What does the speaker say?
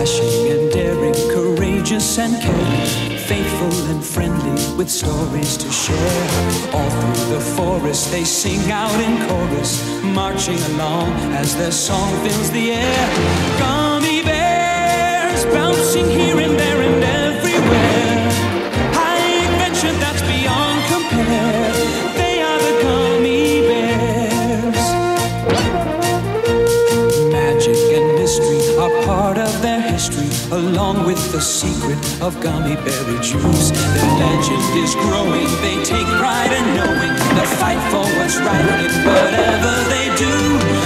Dashing and daring, courageous and caring, faithful and friendly, with stories to share. All through the forest they sing out in chorus, marching along as their song fills the air. Gummy bears bouncing here and there and everywhere. High adventure that's beyond compare. They are the gummy bears. Magic and mystery are part of their history, along with the secret of gummy berry juice. Their legend is growing, they take pride in knowing they'll fight for what's right in whatever they do.